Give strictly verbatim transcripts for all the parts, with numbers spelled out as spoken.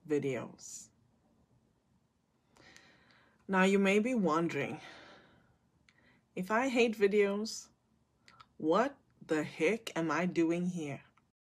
videos. Now, you may be wondering, if I hate videos, what the heck am I doing here?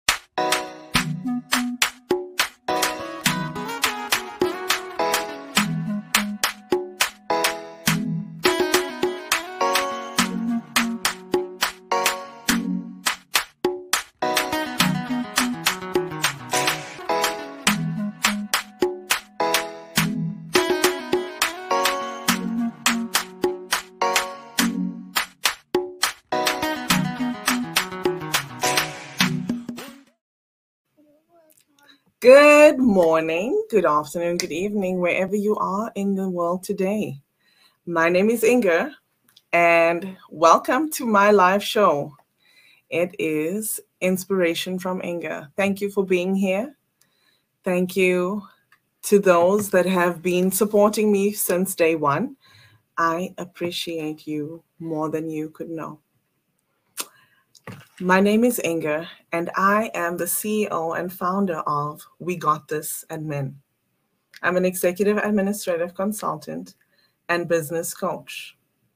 Good morning, good afternoon, good evening, wherever you are in the world today. My name is Inga, and welcome to my live show. It is Inspiration from Inga. Thank you for being here. Thank you to those that have been supporting me since day one. I appreciate you more than you could know. My name is Inga, and I am the C E O and founder of We Got This Admin. I'm an executive administrative consultant and business coach.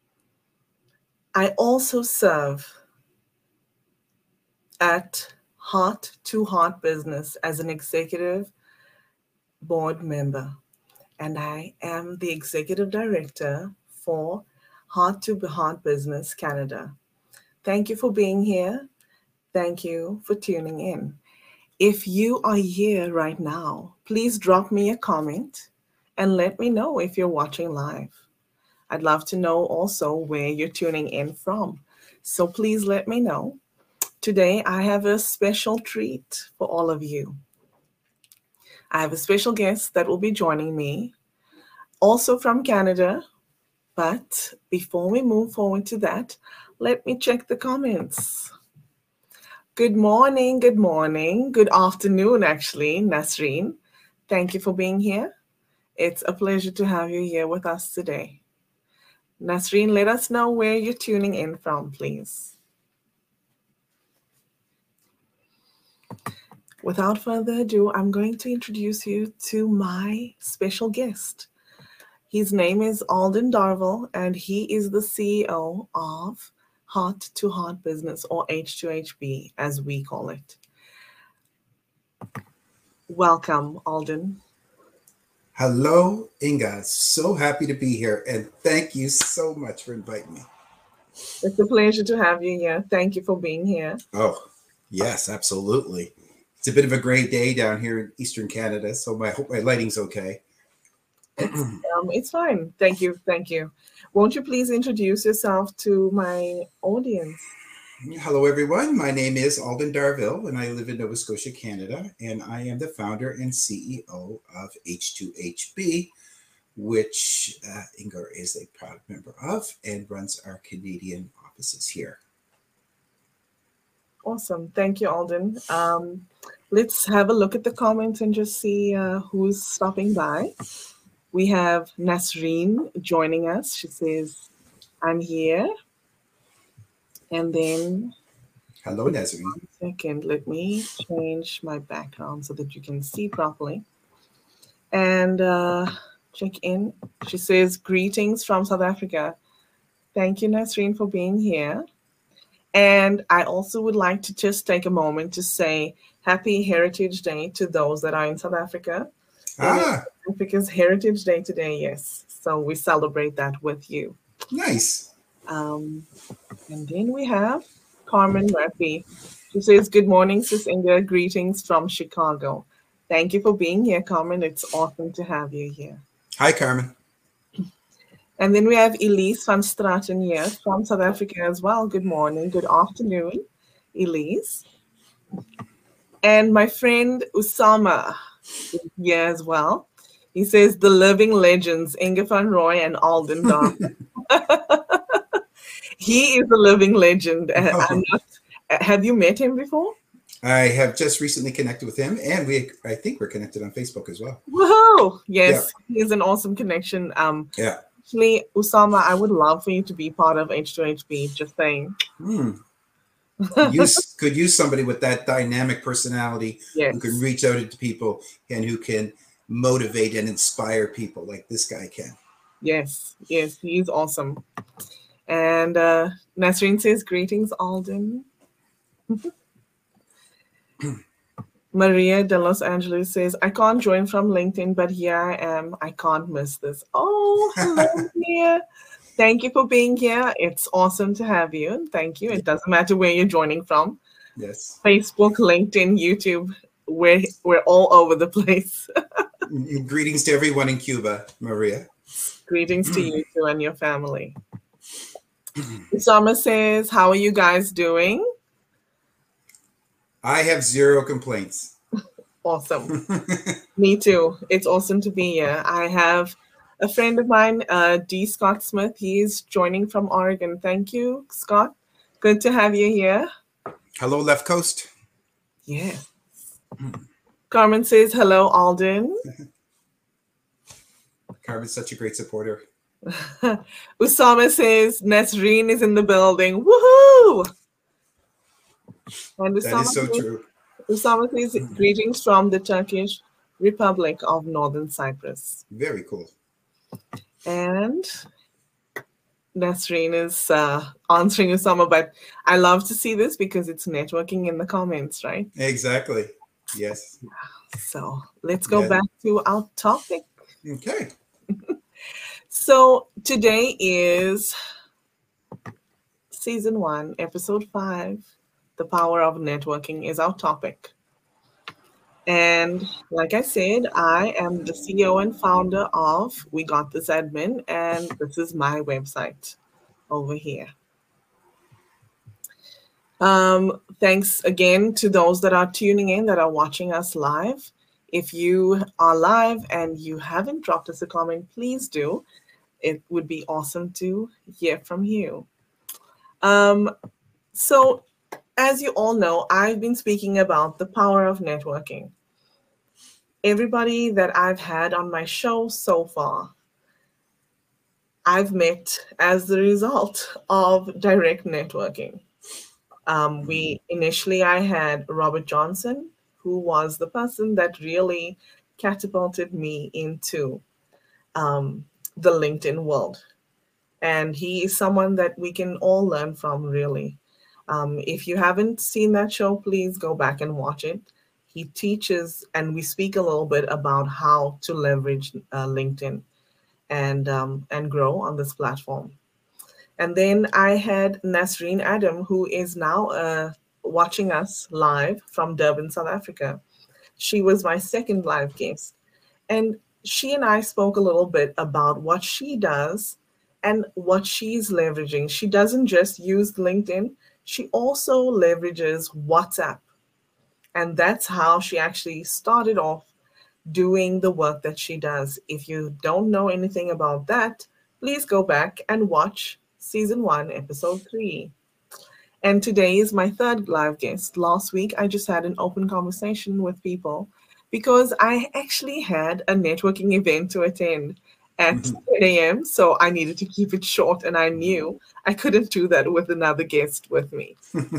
I also serve at Heart to Heart Business as an executive board member, and I am the executive director for Heart to Heart Business Canada. Thank you for being here. Thank you for tuning in. If you are here right now, please drop me a comment and let me know if you're watching live. I'd love to know also where you're tuning in from. So please let me know. Today, I have a special treat for all of you. I have a special guest that will be joining me, also from Canada. But before we move forward to that, let me check the comments. Good morning, good morning, good afternoon, actually, Nasreen. Thank you for being here. It's a pleasure to have you here with us today. Nasreen, let us know where you're tuning in from, please. Without further ado, I'm going to introduce you to my special guest. His name is Alden Darville, and he is the C E O of Heart to Heart Business, or H two H B, as we call it. Welcome, Alden. Hello, Inga. So happy to be here, and thank you so much for inviting me. It's a pleasure to have you here. Thank you for being here. Oh, yes, absolutely. It's a bit of a gray day down here in Eastern Canada, so I hope my lighting's okay. It's, um, it's fine. Thank you. Thank you. Won't you please introduce yourself to my audience? Hello, everyone. My name is Alden Darville, and I live in Nova Scotia, Canada, and I am the founder and C E O of H two H B, which uh, Inga is a proud member of and runs our Canadian offices here. Awesome. Thank you, Alden. Um, let's have a look at the comments and just see uh, who's stopping by. We have Nasreen joining us. She says, I'm here. And then, hello, Nasreen. One second, let me change my background so that you can see properly. And uh, check in. She says, greetings from South Africa. Thank you, Nasreen, for being here. And I also would like to just take a moment to say Happy Heritage Day to those that are in South Africa. Ah. Africa's Heritage Day today, yes. So we celebrate that with you. Nice. Um, and then we have Carmen Murphy. She says, good morning, Sis Inga. Greetings from Chicago. Thank you for being here, Carmen. It's awesome to have you here. Hi, Carmen. And then we have Elise van Straten here from South Africa as well. Good morning, good afternoon, Elise. And my friend Usama is here as well. He says, the living legends, Inga van Roy and Alden Darville. He is a living legend. Oh. I'm not, have you met him before? I have just recently connected with him, and we I think we're connected on Facebook as well. Woohoo! Yes, yeah. He's an awesome connection. Um, yeah. Actually, Usama, I would love for you to be part of H two H B, just saying. Hmm. Could use, could use somebody with that dynamic personality, yes, who can reach out to people and who can motivate and inspire people like this guy can. Yes, yes, he's awesome. And uh, Nasreen says, greetings, Alden. Maria de Los Angeles says, I can't join from LinkedIn, but here I am. I can't miss this. Oh, hello, Maria. Thank you for being here. It's awesome to have you. Thank you. It doesn't matter where you're joining from. Yes. Facebook, LinkedIn, YouTube, we're, we're all over the place. Greetings to everyone in Cuba, Maria. Greetings to you too and your family. Usama says, how are you guys doing? I have zero complaints. Awesome. Me too. It's awesome to be here. I have a friend of mine, uh, D. Scott Smith. He's joining from Oregon. Thank you, Scott. Good to have you here. Hello, Left Coast. Yeah. Carmen says, hello, Alden. Carmen's such a great supporter. Usama says, Nasreen is in the building. Woohoo! And That is so says, true. Usama says, greetings from the Turkish Republic of Northern Cyprus. Very cool. And Nasreen is uh, answering Usama, but I love to see this because it's networking in the comments, right? Exactly. Yes. So let's go Yeah. back to our topic. Okay. So today is season one, episode five. The power of networking is our topic. And like I said, I am the C E O and founder of We Got This Admin, and this is my website over here. Um, thanks again to those that are tuning in, that are watching us live. If you are live and you haven't dropped us a comment, please do. It would be awesome to hear from you. Um, so, as you all know, I've been speaking about the power of networking. Everybody that I've had on my show so far, I've met as the result of direct networking. Um, we initially, I had Robert Johnson, who was the person that really catapulted me into um, the LinkedIn world. And he is someone that we can all learn from, really. Um, if you haven't seen that show, please go back and watch it. He teaches, and we speak a little bit about how to leverage uh, LinkedIn and um, and grow on this platform. And then I had Nasreen Adam, who is now uh, watching us live from Durban, South Africa. She was my second live guest. And she and I spoke a little bit about what she does and what she's leveraging. She doesn't just use LinkedIn, she also leverages WhatsApp. And that's how she actually started off doing the work that she does. If you don't know anything about that, please go back and watch season one, episode three. And today is my third live guest. Last week, I just had an open conversation with people because I actually had a networking event to attend at ten a.m. So I needed to keep it short, and I knew I couldn't do that with another guest with me.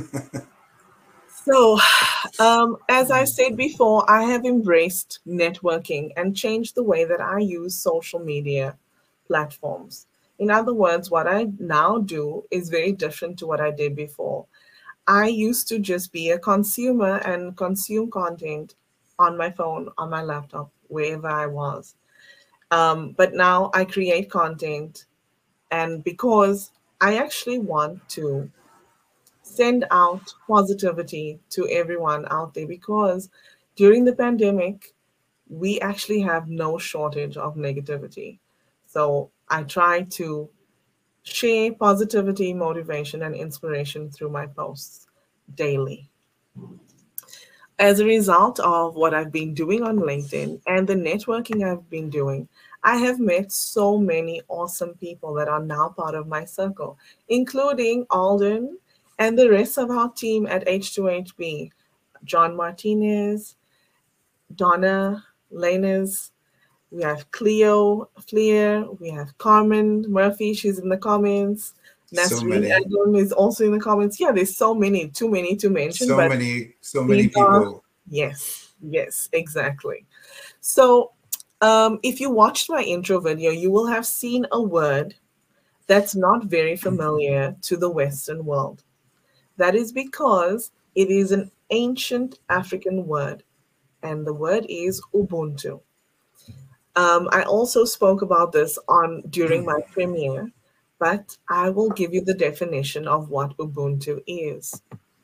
So, um, as I said before, I have embraced networking and changed the way that I use social media platforms. In other words, what I now do is very different to what I did before. I used to just be a consumer and consume content on my phone, on my laptop, wherever I was. Um, but now I create content, and because I actually want to send out positivity to everyone out there, because during the pandemic, we actually have no shortage of negativity. So I try to share positivity, motivation, and inspiration through my posts daily. As a result of what I've been doing on LinkedIn and the networking I've been doing, I have met so many awesome people that are now part of my circle, including Alden and the rest of our team at H two H B, John Martinez, Donna Lanez, we have Cleo Fleer, we have Carmen Murphy, she's in the comments. So Nasreen many. Adam is also in the comments. Yeah, there's so many, too many to mention. So but many, so many these are- people. Yes, yes, exactly. So Um, if you watched my intro video, you will have seen a word that's not very familiar to the Western world. That is because it is an ancient African word, and the word is Ubuntu. Um, I also spoke about this on during my premiere, but I will give you the definition of what Ubuntu is.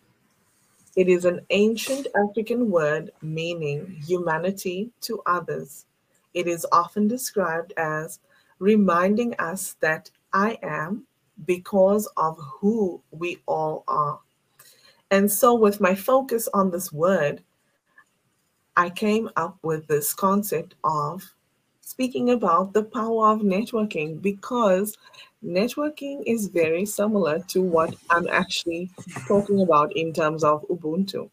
It is an ancient African word meaning humanity to others. It is often described as reminding us that I am because of who we all are. And so, with my focus on this word, I came up with this concept of speaking about the power of networking because networking is very similar to what I'm actually talking about in terms of Ubuntu.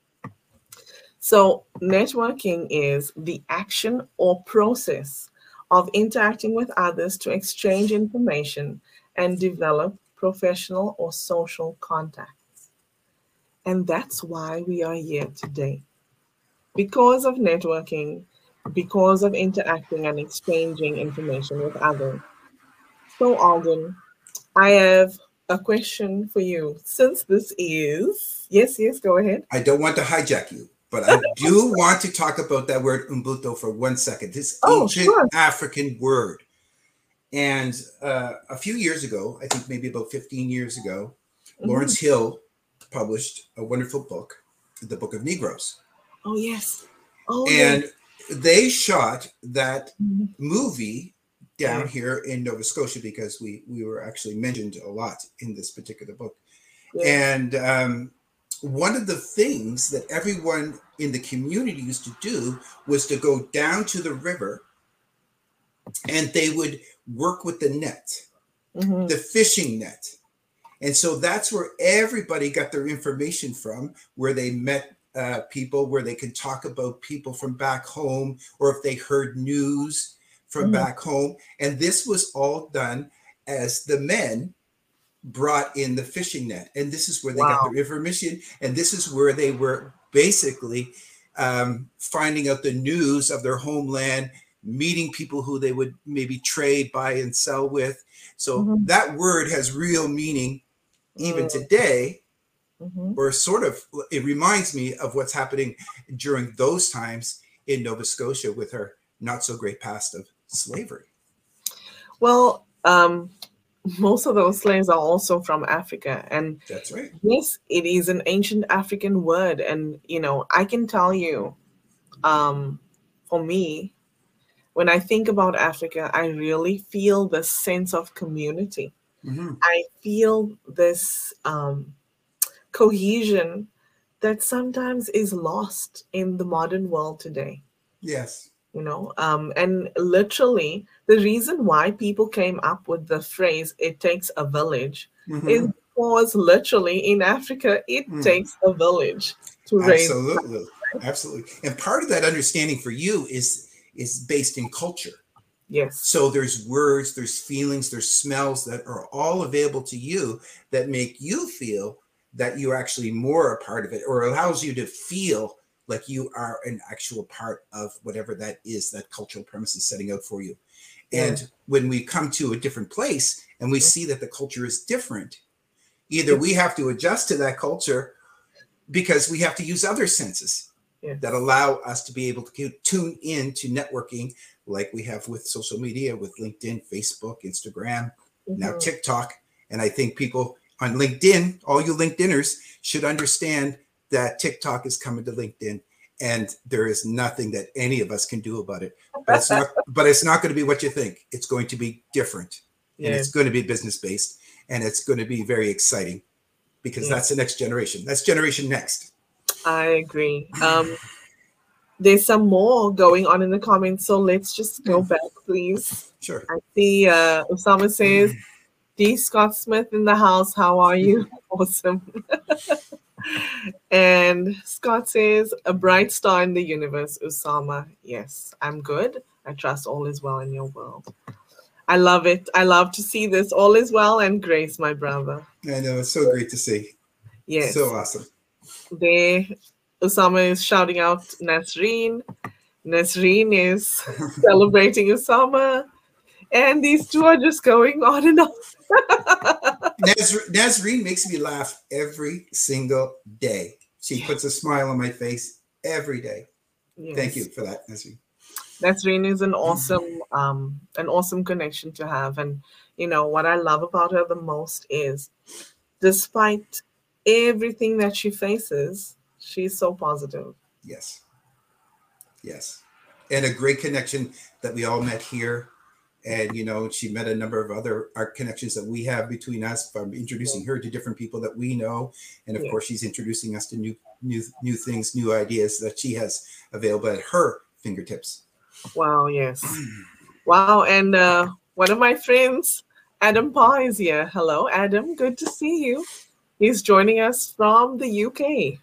So, networking is the action or process of interacting with others to exchange information and develop professional or social contacts. And that's why we are here today. Because of networking, because of interacting and exchanging information with others. So, Alden, I have a question for you. Since this is, yes, yes, go ahead. I don't want to hijack you, but I do want to talk about that word Ubuntu for one second. This Oh, ancient sure. African word. And uh, a few years ago, I think maybe about fifteen years ago, Mhm. Lawrence Hill published a wonderful book, The Book of Negroes. Oh, yes. Oh, yes. And they shot that Mhm. movie down Yeah. here in Nova Scotia because we we were actually mentioned a lot in this particular book. Yes. And um, one of the things that everyone in the community used to do was to go down to the river and they would work with the net, Mhm. the fishing net. And so that's where everybody got their information from, where they met uh, people, where they could talk about people from back home, or if they heard news from Mhm. back home. And this was all done as the men brought in the fishing net. And this is where they got Wow. their information. And this is where they were basically um, finding out the news of their homeland, meeting people who they would maybe trade, buy, and sell with. So Mhm. that word has real meaning even Mm. today, Mhm. or sort of, it reminds me of what's happening during those times in Nova Scotia with our not so great past of slavery. Well, um, most of those slaves are also from Africa. And That's right. yes, it is an ancient African word. And, you know, I can tell you, um, for me, when I think about Africa, I really feel this sense of community. Mm-hmm. I feel this um, cohesion that sometimes is lost in the modern world today. Yes. You know, um, and literally, the reason why people came up with the phrase "it takes a village" Mm-hmm. is because literally in Africa, it Mm. takes a village to raise. Absolutely. Absolutely. And part of that understanding for you is is based in culture. Yes. So there's words, there's feelings, there's smells that are all available to you that make you feel that you're actually more a part of it, or allows you to feel like you are an actual part of whatever that is that cultural premise is setting out for you. Yeah. And when we come to a different place and we see that the culture is different, either we have to adjust to that culture because we have to use other senses Yes. that allow us to be able to tune in to networking like we have with social media, with LinkedIn, Facebook, Instagram, Mhm. now TikTok. And I think people on LinkedIn, all you LinkedIners, should understand that TikTok is coming to LinkedIn, and there is nothing that any of us can do about it. But it's not. But it's not going to be what you think. It's going to be different, and Yes. it's going to be business based, and it's going to be very exciting because Yeah. that's the next generation. That's generation next. I agree. Um, there's some more going on in the comments, so let's just go Hmm. back, please. Sure. I see uh, Osama says, D. Scott Smith in the house, how are you? Awesome. And Scott says, a bright star in the universe, Osama. Yes, I'm good. I trust all is well in your world. I love it. I love to see this. All is well and grace, my brother. I know, it's so great to see. Yes. So awesome. There, Osama is shouting out Nasreen. Nasreen is celebrating Usama. And these two are just going on and on. Naz- Nazreen makes me laugh every single day. She puts a smile on my face every day. Yes. Thank you for that, Nazreen. Nasreen is an awesome, um, an awesome connection to have. And you know what I love about her the most is, despite everything that she faces, she's so positive. Yes. Yes. And a great connection that we all met here. And, you know, she met a number of other art connections that we have between us from introducing her to different people that we know. And of Yeah. course, she's introducing us to new, new, new things, new ideas that she has available at her fingertips. Wow. Yes. Wow. And uh, one of my friends, Adam Parr, is here. Hello, Adam. Good to see you. He's joining us from the U K.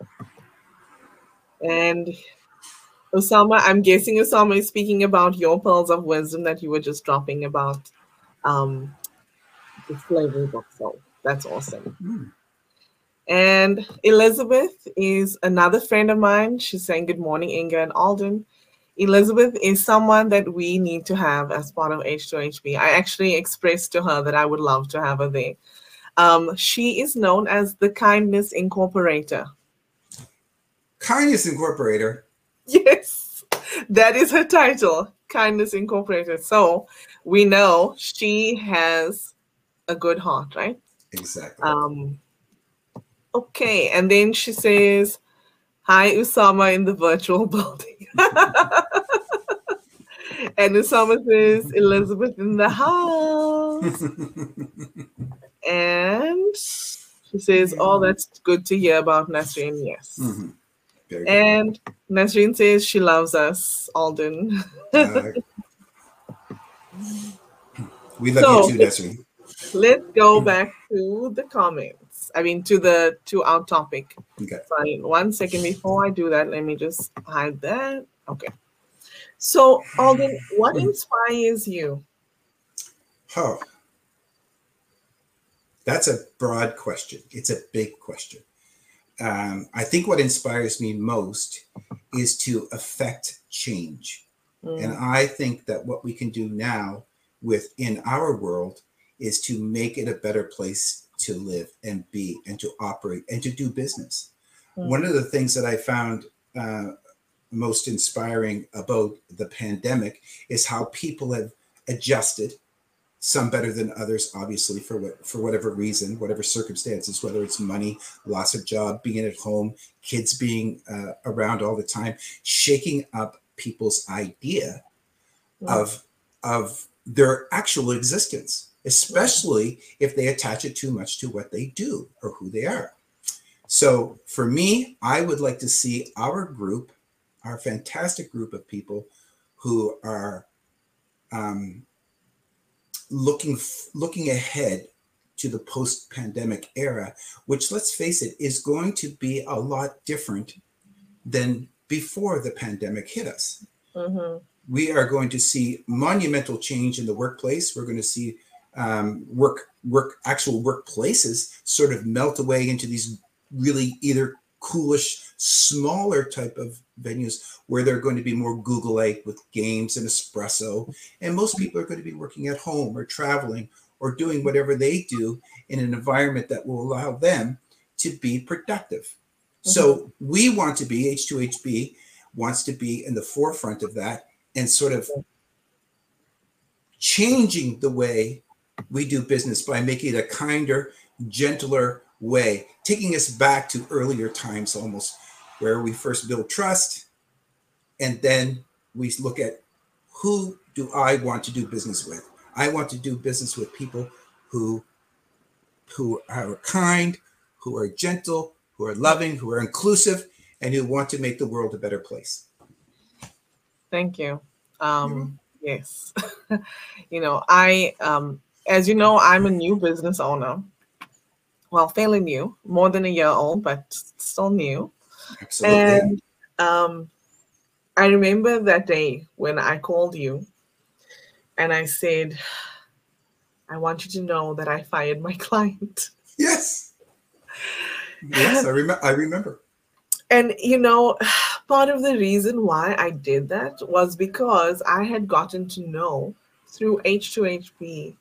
And Usama, I'm guessing Usama is speaking about your pearls of wisdom that you were just dropping about um, the slavery book. So that's awesome. Mm. And Elizabeth is another friend of mine. She's saying good morning, Inga and Alden. Elizabeth is someone that we need to have as part of H two H B. I actually expressed to her that I would love to have her there. Um, she is known as the Kindness Incorporator. Kindness Incorporator. Yes, that is her title, Kindness Incorporated. So we know she has a good heart, right? Exactly. Um, okay, and then she says, hi, Usama in the virtual building. And Usama says, Elizabeth in the house. And she says, oh, that's good to hear about Nasreen. Yes. Mm-hmm. Very good. And Nasreen says she loves us, Alden. Uh, we love So- you too, Nasreen. Let's go back to the comments. I mean, to the to our topic. Okay. Sorry, one second before I do that, let me just hide that. Okay. So, Alden, what inspires you? Oh, that's a broad question. It's a big question. Um, I think what inspires me most is to affect change. Mm. And I think that what we can do now within our world is to make it a better place to live and be and to operate and to do business. Mm. One of the things that I found uh, most inspiring about the pandemic is how people have adjusted, some better than others, obviously, for what for whatever reason, whatever circumstances, whether it's money, loss of job, being at home, kids being uh, around all the time, shaking up people's idea Mm. of of their actual existence, especially if they attach it too much to what they do or who they are. So for me, I would like to see our group, our fantastic group of people who are um, looking looking ahead to the post-pandemic era, which, let's face it, is going to be a lot different than before the pandemic hit us. Mm-hmm. We are going to see monumental change in the workplace. We're going to see um, work, work, actual workplaces sort of melt away into these really either coolish, smaller type of venues where they're going to be more Google-like with games and espresso. And most people are going to be working at home or traveling or doing whatever they do in an environment that will allow them to be productive. Mm-hmm. So we want to be, H two H B wants to be in the forefront of that and sort of changing the way we do business by making it a kinder, gentler way, taking us back to earlier times almost, where we first build trust, and then we look at who do I want to do business with? I want to do business with people who, who are kind, who are gentle, who are loving, who are inclusive, and who want to make the world a better place. Thank you. Um, yes. You know, I, um, as you know, I'm a new business owner. Well, fairly new, more than a year old, but still new. Absolutely. And um, I remember that day when I called you and I said, I want you to know that I fired my client. Yes. Yes, I, rem- I remember. And, you know, Part of the reason why I did that was because I had gotten to know through H two H B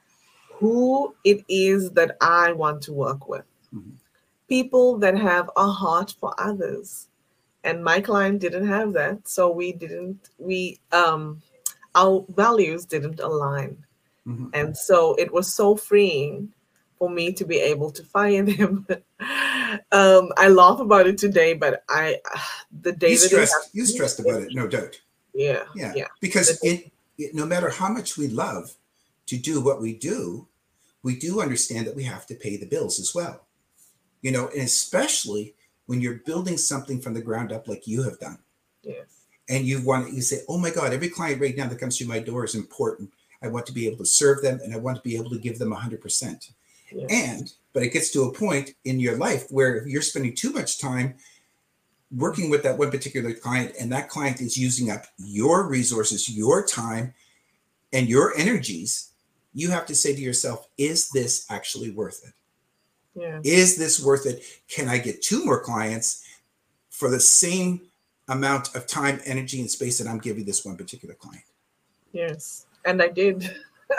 who it is that I want to work with. Mhm. People that have a heart for others. And my client didn't have that. So we didn't, we, um, our values didn't align. Mhm. And so it was so freeing for me to be able to fire them. um, I laugh about it today, but I, the You day that it stressed, you happened, stressed about it, no doubt. yeah, Yeah, yeah. The because day, it, it, no matter how much we love to do what we do, we do understand that we have to pay the bills as well. You know, and especially when you're building something from the ground up like you have done. yes, And you want you say, oh my God, every client right now that comes through my door is important. I want to be able to serve them and I want to be able to give them one hundred percent. yes, And, but it gets to a point in your life where you're spending too much time working with that one particular client, and that client is using up your resources, your time, and your energies. You have to say to yourself, is this actually worth it? yes, Is this worth it? Can I get two more clients for the same amount of time, energy, and space that I'm giving this one particular client? yes. And I did.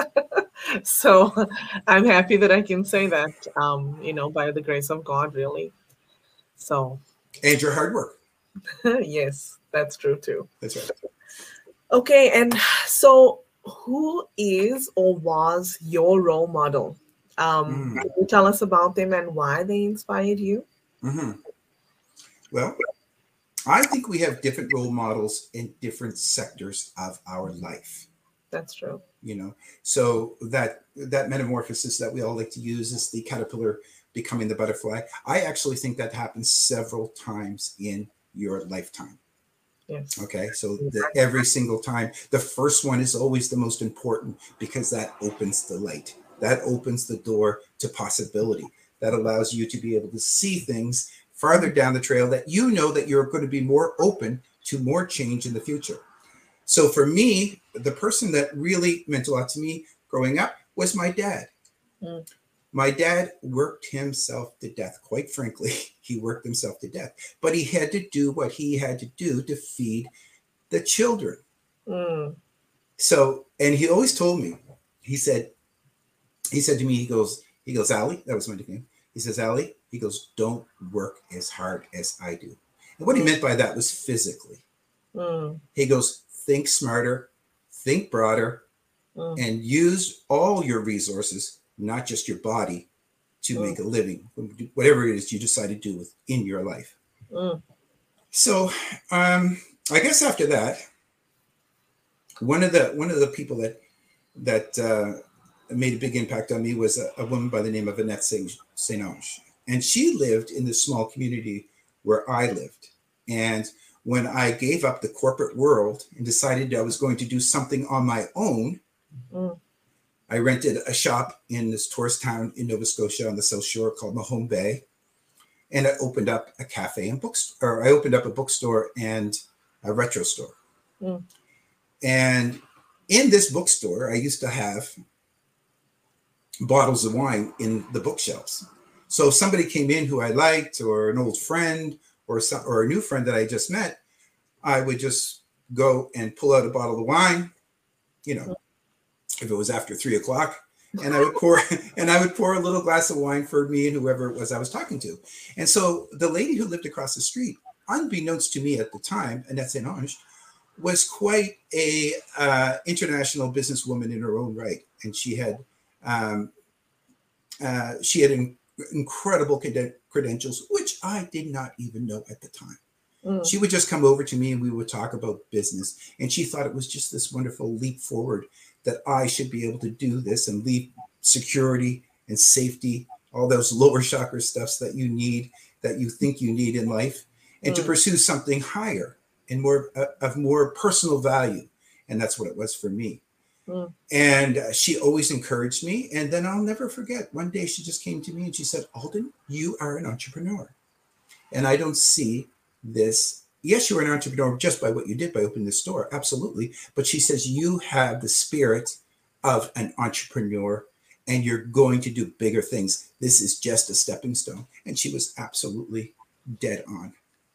So I'm happy that I can say that, um, you know, by the grace of God, really. So, And your hard work. yes, that's true too. That's right. Okay, and so who is or was your role model? Um, Mm. can you tell us about them and why they inspired you? Mm-hmm. Well, I think we have different role models in different sectors of our life. That's true. You know, so that that metamorphosis that we all like to use is the caterpillar becoming the butterfly. I actually think that happens several times in your lifetime. Yes. Okay, so the, every single time, the first one is always the most important because that opens the light, that opens the door to possibility, that allows you to be able to see things farther down the trail that you know that you're going to be more open to more change in the future. So for me, the person that really meant a lot to me growing up was my dad. Mm. My dad worked himself to death. Quite frankly, he worked himself to death. But he had to do what he had to do to feed the children. Mm. So, and he always told me, he said, he said to me, he goes, he goes, Ali, that was my nickname. He says, Ali, he goes, don't work as hard as I do. And what he Mm. meant by that was physically. Mm. He goes, think smarter, think broader, Mm. and use all your resources, not just your body, to Mm. make a living, whatever it is you decide to do within your life. Mm. So um, I guess after that, one of the one of the people that that uh, made a big impact on me was a, a woman by the name of Annette Saint Ange, and she lived in the small community where I lived. And when I gave up the corporate world and decided I was going to do something on my own, Mm. I rented a shop in this tourist town in Nova Scotia on the South Shore called Mahone Bay. And I opened up a cafe and bookstore, or I opened up a bookstore and a retro store. Mm. And in this bookstore, I used to have bottles of wine in the bookshelves. So if somebody came in who I liked, or an old friend, or some, or a new friend that I just met, I would just go and pull out a bottle of wine, you know, if it was after three o'clock, and I would pour and I would pour a little glass of wine for me and whoever it was I was talking to. And so the lady who lived across the street, unbeknownst to me at the time, Annette Saint Ange, was quite a uh, international businesswoman in her own right, and she had um, uh, she had in, incredible creden- credentials, which I did not even know at the time. Mm. She would just come over to me and we would talk about business, and she thought it was just this wonderful leap forward that I should be able to do this and leave security and safety, all those lower chakra stuffs that you need, that you think you need in life, and mm. to pursue something higher and more uh, of more personal value. And that's what it was for me. Mm. And uh, she always encouraged me. And then I'll never forget, one day she just came to me and she said, Alden, you are an entrepreneur. And I don't see this. Yes, you're an entrepreneur just by what you did by opening the store. Absolutely. But she says, you have the spirit of an entrepreneur and you're going to do bigger things. This is just a stepping stone. And she was absolutely dead on.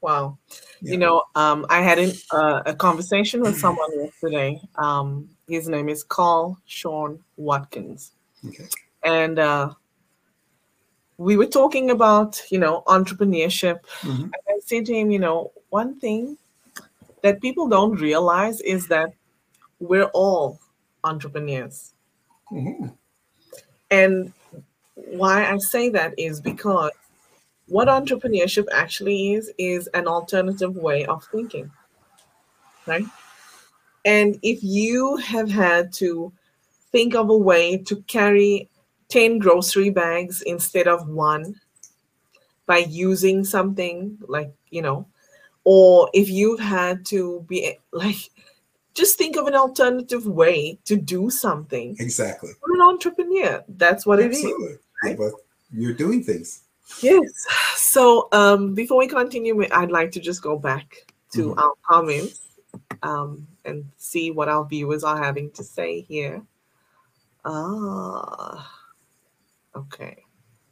Wow. Yeah. You know, um, I had an, uh, a conversation with someone yesterday. Um, his name is Carl Sean Watkins. Okay. And uh, we were talking about, you know, entrepreneurship. Mm-hmm. And I said to him, you know, one thing that people don't realize is that we're all entrepreneurs. Mm-hmm. And why I say that is because what entrepreneurship actually is, is an alternative way of thinking, right? And if you have had to think of a way to carry ten grocery bags instead of one by using something like, you know, or if you've had to be like, just think of an alternative way to do something. Exactly. You're an entrepreneur. That's what it is, Absolutely. Yeah, right? but you're doing things. Yes. So um, before we continue, I'd like to just go back to Mm-hmm. our comments um, and see what our viewers are having to say here. Ah, okay.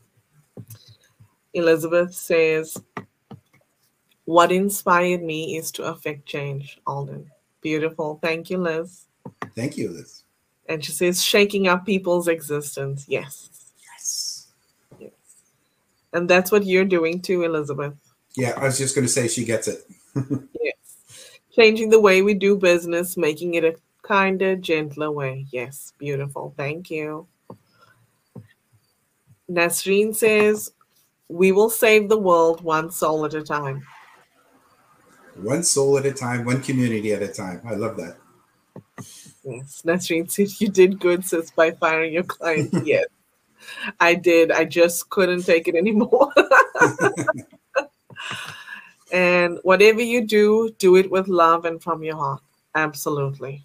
Elizabeth says, what inspired me is to affect change, Alden. Beautiful. Thank you, Liz. Thank you, Liz. And she says, shaking up people's existence. Yes. Yes. Yes. And that's what you're doing too, Elizabeth. Yeah, I was just going to say she gets it. Yes. Changing the way we do business, making it a kinder, gentler way. Yes. Beautiful. Thank you. Nasreen says, we will save the world one soul at a time. One soul at a time, one community at a time. I love that. Yes. Nasreen said, you did good, sis, by firing your client. Yes, I did. I just couldn't take it anymore. And whatever you do, do it with love and from your heart. Absolutely.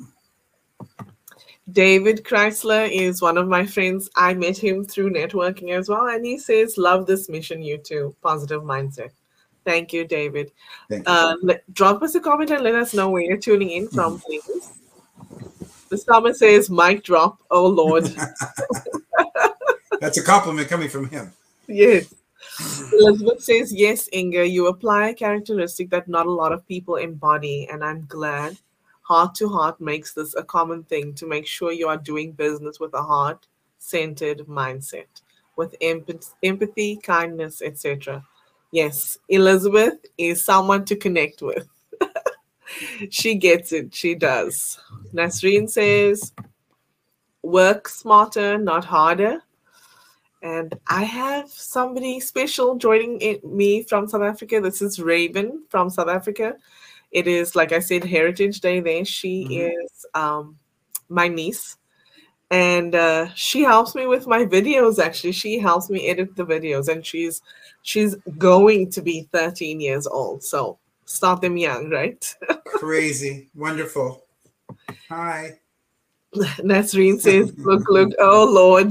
David Chrysler is one of my friends. I met him through networking as well. And he says, love this mission, you too. Positive mindset. Thank you, David. Thank you. Uh, let, drop us a comment and let us know where you're tuning in from, please. The summer says, mic drop. Oh, Lord. That's a compliment coming from him. Yes. Elizabeth says, yes, Inga, you apply a characteristic that not a lot of people embody. And I'm glad Heart to Heart makes this a common thing to make sure you are doing business with a heart-centered mindset, with empath- empathy, kindness, et cetera. Yes, Elizabeth is someone to connect with. She gets it. She does. Nasreen says, work smarter, not harder. And I have somebody special joining it, me from South Africa. This is Raven from South Africa. It is, like I said, Heritage Day there. She mm-hmm. is um, my niece. And uh, she helps me with my videos, actually. She helps me edit the videos. And she's she's going to be thirteen years old. So start them young, right? Crazy. Wonderful. Hi. Nasreen says, look, look. Oh, Lord.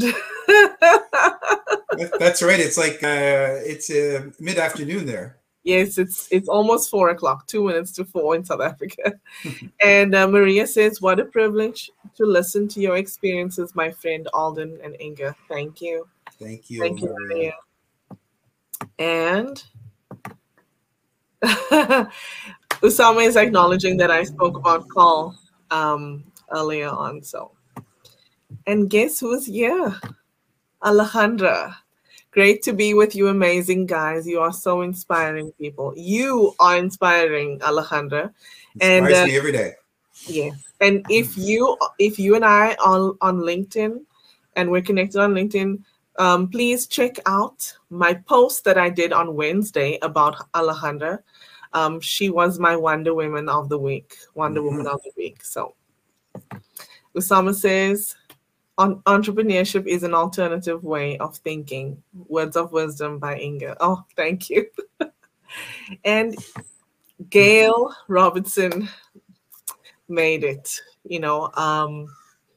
That's right. It's like uh, it's uh, mid-afternoon there. Yes, it's it's almost four o'clock, two minutes to four in South Africa. And uh, Maria says, what a privilege to listen to your experiences, my friend Alden and Inga. Thank you. Thank you, Thank you, Maria. Maria. And Usama is acknowledging that I spoke about Carl um, earlier on. So, and guess who's here? Alejandra. Great to be with you, amazing guys. You are so inspiring people. You are inspiring, Alejandra. Inspires and uh, me every day. Yes. And if you if you and I are on LinkedIn and we're connected on LinkedIn, um, please check out my post that I did on Wednesday about Alejandra. Um, she was my Wonder Woman of the week, Wonder mm-hmm. Woman of the week. So Usama says, On, entrepreneurship is an alternative way of thinking. Words of wisdom by Inga. Oh, thank you. And Gail Robertson made it. You know, um,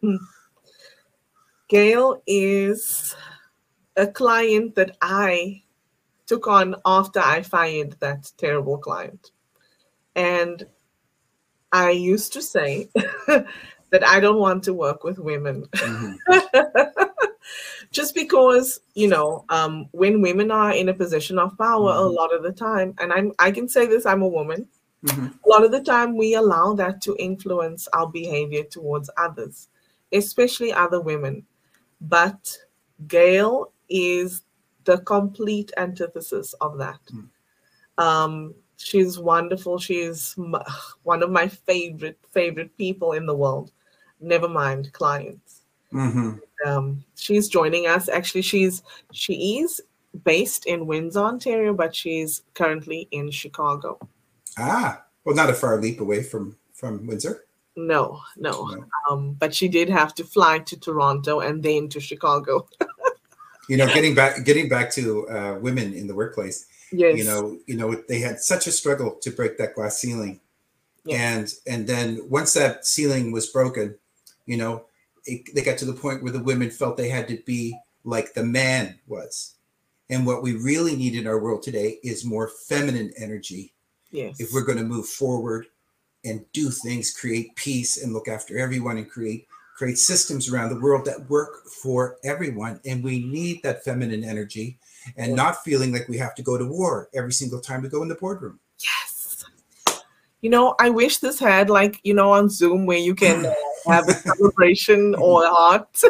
Gail is a client that I took on after I fired that terrible client. And I used to say that I don't want to work with women. Mm-hmm. Just because, you know, um, when women are in a position of power, Mhm. a lot of the time, and I'm, I can say this, I'm a woman, Mm-hmm. a lot of the time we allow that to influence our behavior towards others, especially other women. But Gail is the complete antithesis of that. Um, she's wonderful. She's m- one of my favorite, favorite people in the world. Never mind clients. Mm-hmm. Um, she's joining us. Actually, she's she is based in Windsor, Ontario, but she's currently in Chicago. Ah, well, not a far leap away from from Windsor. No, no. No. Um, but she did have to fly to Toronto and then to Chicago. You know, getting back getting back to uh, women in the workplace. You Yes. know, you know, they had such a struggle to break that glass ceiling, Yes. and and then once that ceiling was broken, you know, it, they got to the point where the women felt they had to be like the man was. And what we really need in our world today is more feminine energy. Yes. If we're going to move forward and do things, create peace and look after everyone and create create systems around the world that work for everyone. And we need that feminine energy and Yeah. not feeling like we have to go to war every single time we go in the boardroom. Yes. You know, I wish this had like, you know, on Zoom where you can uh, have a celebration or a heart.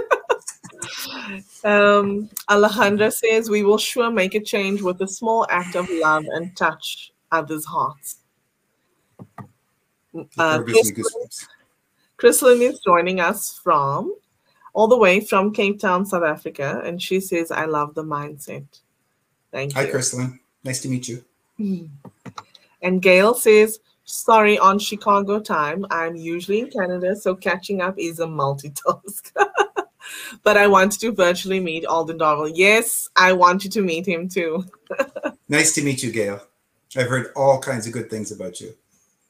um, Alejandra says, we will sure make a change with a small act of love and touch others' hearts. Uh, Gives me goosebumps. Chrislyn is joining us from all the way from Cape Town, South Africa, and she says, I love the mindset. Thank Hi, you. Chrislyn. Nice to meet you. And Gail says, sorry, on Chicago time. I'm usually in Canada, so catching up is a multitask. But I want to virtually meet Alden Darville. Yes, I want you to meet him too. Nice to meet you, Gail. I've heard all kinds of good things about you.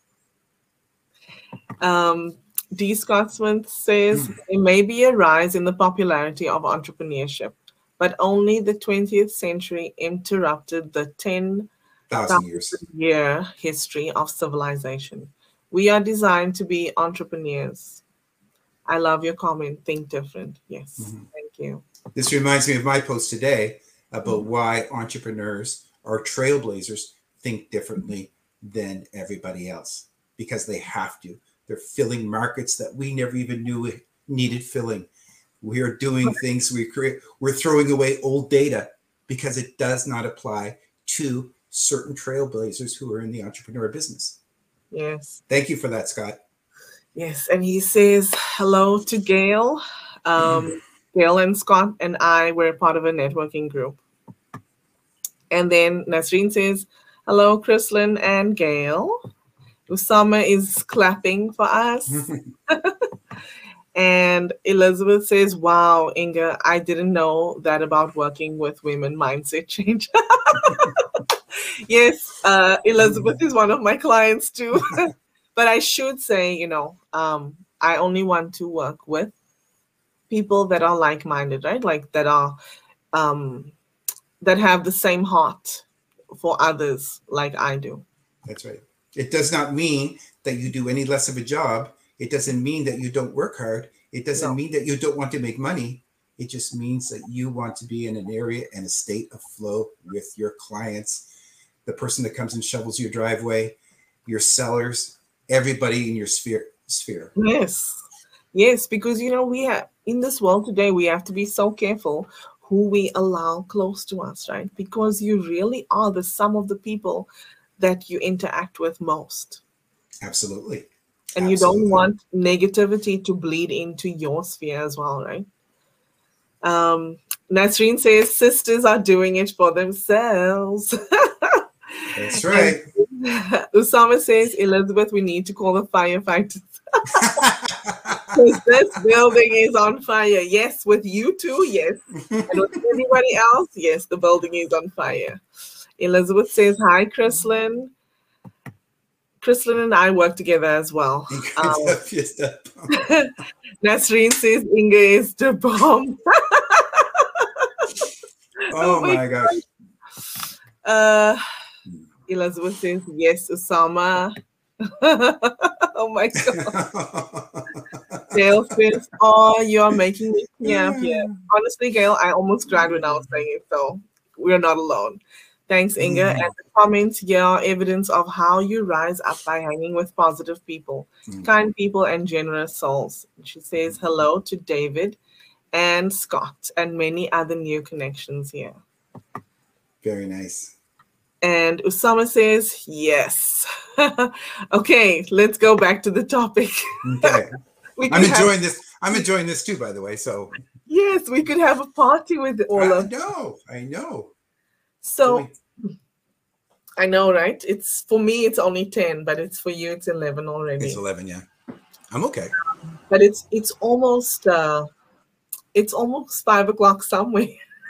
Um, D. Scott Smith says, there may be a rise in the popularity of entrepreneurship, but only the twentieth century interrupted the ten thousand years year history of civilization. We are designed to be entrepreneurs. I love your comment. Think different. Yes. Mm-hmm. Thank you. This reminds me of my post today about mm-hmm. why entrepreneurs or trailblazers think differently than everybody else, because they have to. They're filling markets that we never even knew needed filling. We are doing things, we create, we're throwing away old data because it does not apply to certain trailblazers who are in the entrepreneur business. Yes. Thank you for that, Scott. Yes, and he says hello to Gail. Um, Gail and Scott and I were part of a networking group. And then Nasreen says, hello, Chrislyn and Gail. Usama is clapping for us. And Elizabeth says, wow, Inga, I didn't know that about working with women mindset change. Yes, uh, Elizabeth is one of my clients too. But I should say, you know, um, I only want to work with people that are like-minded, right? Like that are, um, that have the same heart for others like I do. That's right. It does not mean that you do any less of a job. It doesn't mean that you don't work hard. It doesn't No. mean that you don't want to make money. It just means that you want to be in an area and a state of flow with your clients, the person that comes and shovels your driveway, your sellers, everybody in your sphere. sphere. Yes. Yes, because, you know, we have, in this world today, we have to be so careful who we allow close to us, right? Because you really are the sum of the people that you interact with most. Absolutely. And Absolutely. you don't want negativity to bleed into your sphere as well, right? Um, Nasreen says sisters are doing it for themselves. That's right. Usama says, Elizabeth, we need to call the firefighters. Because this building is on fire. Yes, with you too, yes. And with everybody else, yes, the building is on fire. Elizabeth says, hi, Chrislyn. Chrislyn and I work together as well. Um, Nasreen says, Inga is the bomb. Oh my gosh. Uh, Elizabeth says, yes, Usama. Oh my God. Dale says, oh, you're making me Yeah, yeah. Honestly, Gail, I almost cried when I was saying it, so we're not alone. Thanks, Inga. Mhm. And the comments here are evidence of how you rise up by hanging with positive people, Mhm. kind people, and generous souls. She says hello to David and Scott and many other new connections here. Very nice. And Usama says yes. Okay, let's go back to the topic. Okay. We I'm could have, enjoying this. I'm enjoying this too, by the way. So yes, we could have a party with all I of. know, I know. It's So only I know, right? It's for me, it's only ten, but it's for you, it's eleven it's already. eleven. Yeah, I'm okay. But it's it's almost uh, it's almost five o'clock somewhere.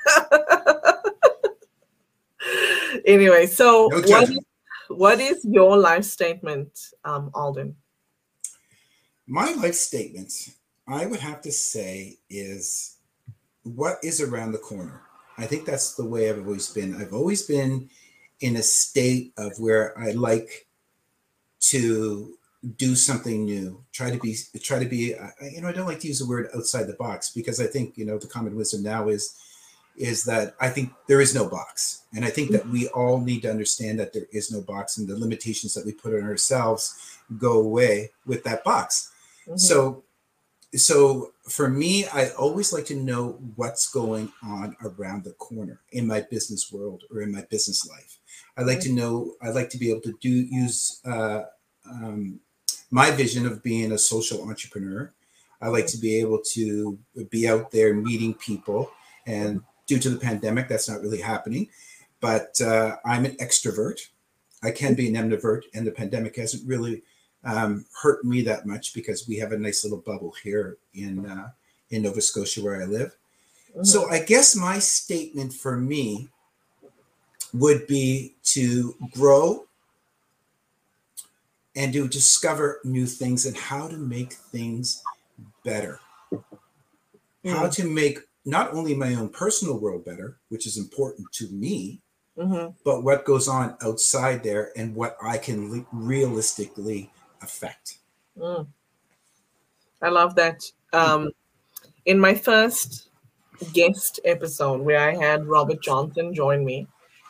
Anyway, so No what judgment. is, what is your life statement, um, Alden? My life statement, I would have to say, is what is around the corner. I think that's the way I've always been. I've always been in a state of where I like to do something new, try to be, try to be, uh, you know, I don't like to use the word outside the box because I think, you know, the common wisdom now is, is that I think there is no box. And I think that we all need to understand that there is no box and the limitations that we put on ourselves go away with that box. Mm-hmm. So, so for me, I always like to know what's going on around the corner in my business world or in my business life. I like to know, I like to be able to do, use uh, um, my vision of being a social entrepreneur. I like to be able to be out there meeting people, and due to the pandemic, that's not really happening, but uh, I'm an extrovert. I can be an ambivert, and the pandemic hasn't really um, hurt me that much because we have a nice little bubble here in, uh, in Nova Scotia where I live. Mm-hmm. So I guess my statement for me would be to grow and to discover new things and how to make things better. Mm. How to make not only my own personal world better, which is important to me, mm-hmm. but what goes on outside there and what I can le- realistically affect. Mm. I love that. Um, in my first guest episode where I had Robert Johnson join me,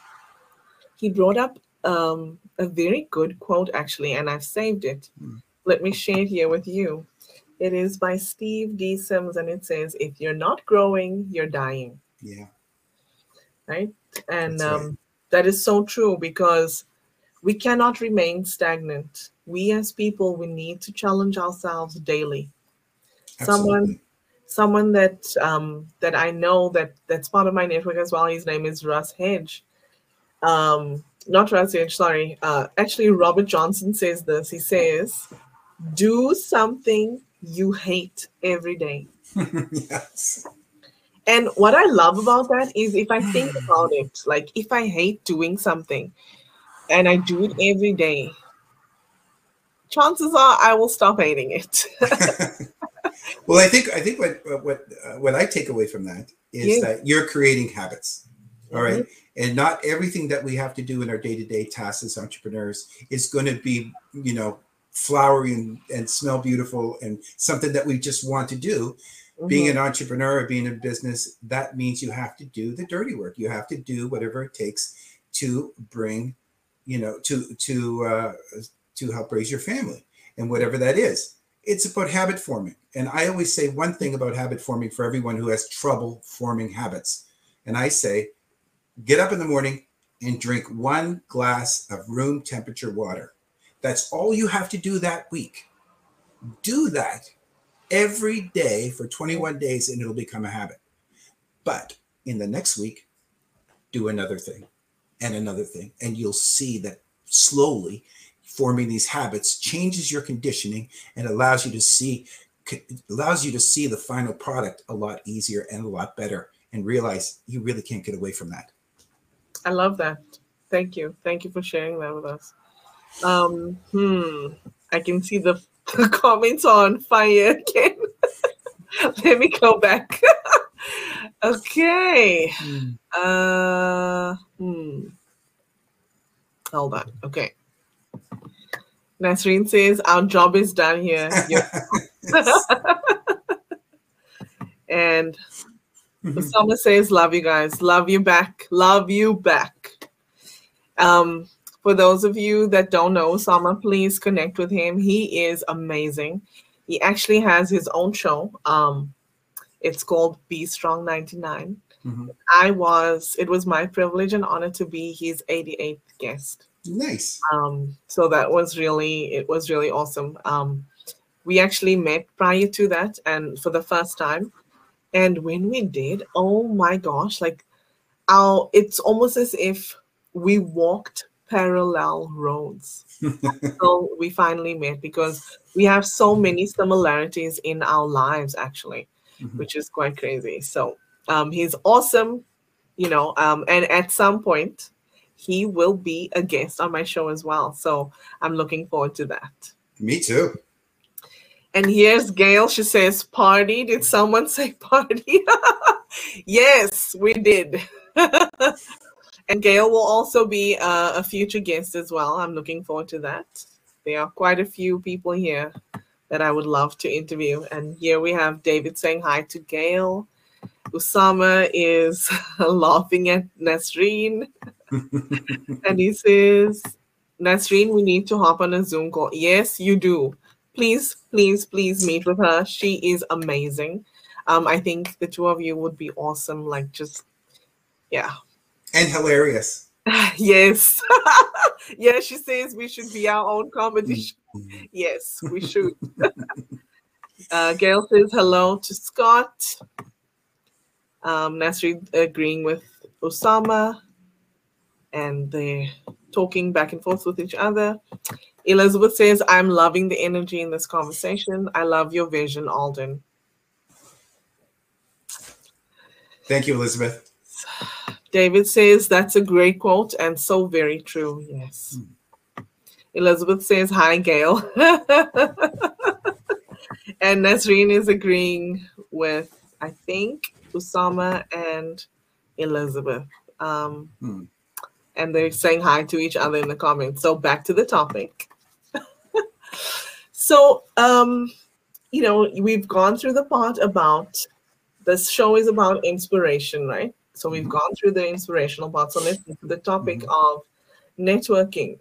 he brought up um, a very good quote, actually, and I've saved it. Mm. Let me share it here with you. It is by Steve D. Sims, and it says, if you're not growing, you're dying. Yeah. Right? And um, right. that is so true because we cannot remain stagnant. We as people, we need to challenge ourselves daily. Absolutely. Someone someone that um, that I know that that's part of my network as well, his name is Russ Hedge. Um, not Russ Hedge, sorry. Uh, actually, Robert Johnson says this. He says, do something you hate every day. Yes. And what I love about that is if I think about it, like if I hate doing something and I do it every day, chances are I will stop hating it. Well, I think I think what what uh, what I take away from that is yeah. that you're creating habits. All mm-hmm. right. And not everything that we have to do in our day-to-day tasks as entrepreneurs is going to be, you know, flowery and, and smell beautiful and something that we just want to do. Mm-hmm. Being an entrepreneur or being in business, that means you have to do the dirty work. You have to do whatever it takes to bring, you know, to to uh, to help raise your family and whatever that is. It's about habit forming. And I always say one thing about habit forming for everyone who has trouble forming habits. And I say, get up in the morning and drink one glass of room temperature water. That's all you have to do that week. Do that every day for twenty-one days and it'll become a habit. But in the next week, do another thing and another thing. And you'll see that slowly forming these habits changes your conditioning and allows you to see allows you to see the final product a lot easier and a lot better and realize you really can't get away from that. I love that. Thank you. Thank you for sharing that with us. Um, hmm. I can see the, the comments on fire again. Let me go back. Okay. Mm. Uh, hmm. Hold on. Okay. Nasreen says, our job is done here. And Osama says, love you guys. Love you back. Love you back. Um, for those of you that don't know Osama, please connect with him. He is amazing. He actually has his own show. Um, it's called Be Strong ninety-nine. Mm-hmm. I was, it was my privilege and honor to be his eighty-eighth guest. Nice. Um, so that was really, it was really awesome. Um, we actually met prior to that and for the first time. And when we did, oh my gosh, like our, it's almost as if we walked parallel roads. So we finally met because we have so many similarities in our lives, actually, Mm-hmm. which is quite crazy. So um, he's awesome, you know, um, and at some point he will be a guest on my show as well. So I'm looking forward to that. Me too. And here's Gail. She says, party. Did someone say party? Yes, we did. And Gail will also be uh, a future guest as well. I'm looking forward to that. There are quite a few people here that I would love to interview. And here we have David saying hi to Gail. Osama is laughing at Nasreen. And he says, Nasreen, we need to hop on a Zoom call. Yes, you do. Please, please, please meet with her. She is amazing. Um, I think the two of you would be awesome. Like, just, yeah. And hilarious. Yes. Yeah, she says we should be our own comedy show. Mm-hmm. Yes, we should. uh, Gail says hello to Scott. Um, Nasri agreeing with Osama. And they're talking back and forth with each other. Elizabeth says, I'm loving the energy in this conversation. I love your vision, Alden. Thank you, Elizabeth. David says, that's a great quote and so very true. Yes. Hmm. Elizabeth says, hi, Gail. And Nasreen is agreeing with, I think, Osama and Elizabeth. Um, hmm. And they're saying hi to each other in the comments. So back to the topic. So, um, you know, we've gone through the part about, this show is about inspiration, right? So we've mm-hmm. gone through the inspirational part. So let's get to the topic mm-hmm. of networking.